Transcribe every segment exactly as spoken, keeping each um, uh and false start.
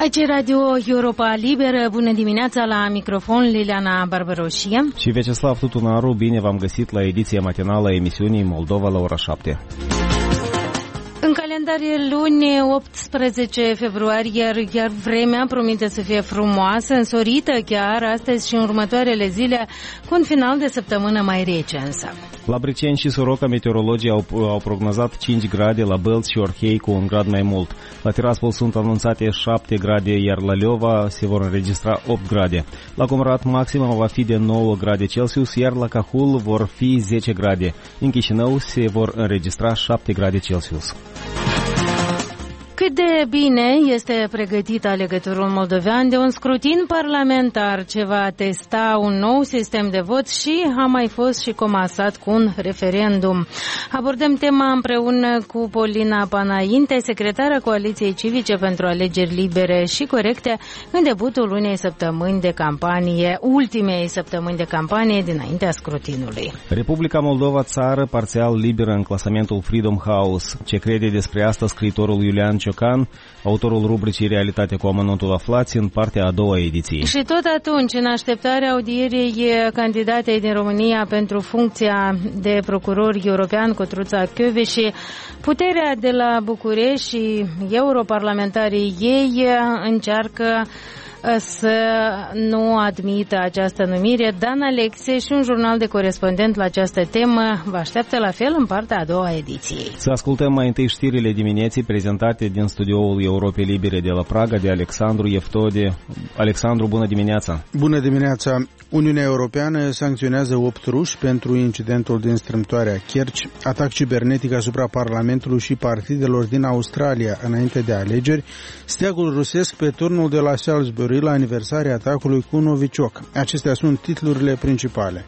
Aici e Radio Europa Liberă. Bună dimineața, la microfon Liliana Barbaroșie și Vyacheslav Tutunaru. Bine v-am găsit la ediția matinală a emisiunii Moldova la ora șapte. În calendar e luni, optsprezece februarie, iar vremea promite să fie frumoasă, însorită chiar astăzi și în următoarele zile, cu un final de săptămână mai rece însă. La Briceni și Soroca, meteorologii au, au prognozat cinci grade, la Bălți și Orhei cu un grad mai mult. La Tiraspol sunt anunțate șapte grade, iar la Leova se vor înregistra opt grade. La Comrat maxima va fi de nouă grade Celsius, iar la Cahul vor fi zece grade. În Chișinău se vor înregistra șapte grade Celsius. Cât de bine este pregătit alegătorul moldovean de un scrutin parlamentar ce va testa un nou sistem de vot și a mai fost și comasat cu un referendum. Abordăm tema împreună cu Polina Panainte, secretară Coaliției Civice pentru Alegeri Libere și Corecte, în debutul unei săptămâni de campanie, ultimei săptămâni de campanie dinaintea scrutinului. Republica Moldova, țară parțial liberă în clasamentul Freedom House. Ce crede despre asta scriitorul Iulian Ciocan, autorul rubricii Realitate cu amănuntul aflați în partea a doua ediției. Și tot atunci, în așteptarea audierii candidatei din România pentru funcția de procuror european, Cotruța Kövesi, puterea de la București și europarlamentarii ei încearcă să nu admită această numire. Dan Alexe și un jurnal de corespondent la această temă vă așteaptă la fel în partea a doua ediției. Să ascultăm mai întâi știrile dimineții prezentate din studioul Europei Libere de la Praga de Alexandru Eftode. Alexandru, bună dimineața! Bună dimineața! Uniunea Europeană sancționează opt ruși pentru incidentul din strâmtoarea Kerch, atac cibernetic asupra Parlamentului și partidelor din Australia înainte de alegeri, steagul rusesc pe turnul de la Salisbury la aniversarea atacului cu Novichok. Acestea sunt titlurile principale.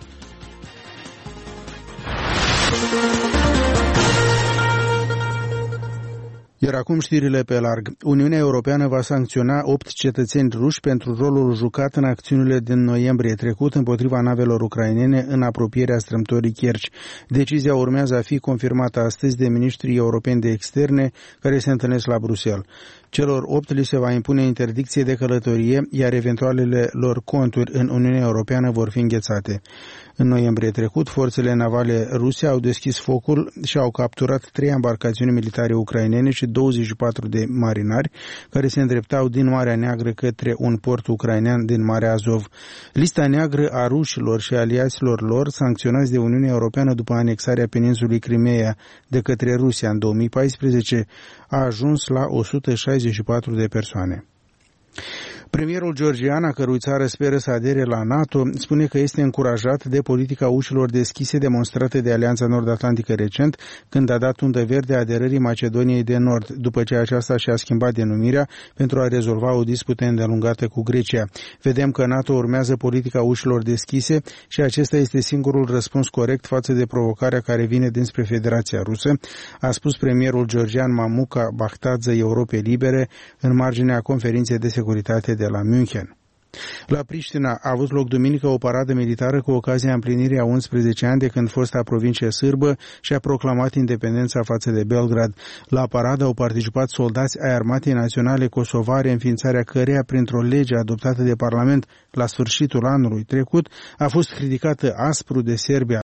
Iar acum știrile pe larg. Uniunea Europeană va sancționa opt cetățeni ruși pentru rolul jucat în acțiunile din noiembrie trecut împotriva navelor ucrainene în apropierea strâmtorii Kerch. Decizia urmează a fi confirmată astăzi de ministrii europeni de externe care se întâlnesc la Bruxelles. Celor opt li se va impune interdicție de călătorie, iar eventualele lor conturi în Uniunea Europeană vor fi înghețate. În noiembrie trecut, forțele navale ruse au deschis focul și au capturat trei embarcațiuni militare ucrainene și douăzeci și patru de marinari care se îndreptau din Marea Neagră către un port ucrainean din Marea Azov. Lista neagră a rușilor și aliaților lor sancționați de Uniunea Europeană după anexarea peninsulei Crimea de către Rusia în două mii paisprezece a ajuns la o sută șaizeci și patru de persoane. Premierul georgian, a cărui țară speră să adere la NATO, spune că este încurajat de politica ușilor deschise demonstrată de Alianța Nord-Atlantică recent, când a dat undă verde aderării Macedoniei de Nord, după ce aceasta și-a schimbat denumirea pentru a rezolva o dispută îndelungată cu Grecia. Vedem că NATO urmează politica ușilor deschise și acesta este singurul răspuns corect față de provocarea care vine dinspre Federația Rusă, a spus premierul georgian Mamuka Bakhtadze Europei Libere în marginea conferinței de securitate de la München. La Priștina a avut loc duminică o paradă militară cu ocazia împlinirii a unsprezece ani de când fosta provincie sârbă și-a proclamat independența față de Belgrad. La paradă au participat soldați ai Armatei Naționale Kosovare, înființarea căreia, printr-o lege adoptată de Parlament la sfârșitul anului trecut, a fost criticată aspru de Serbia.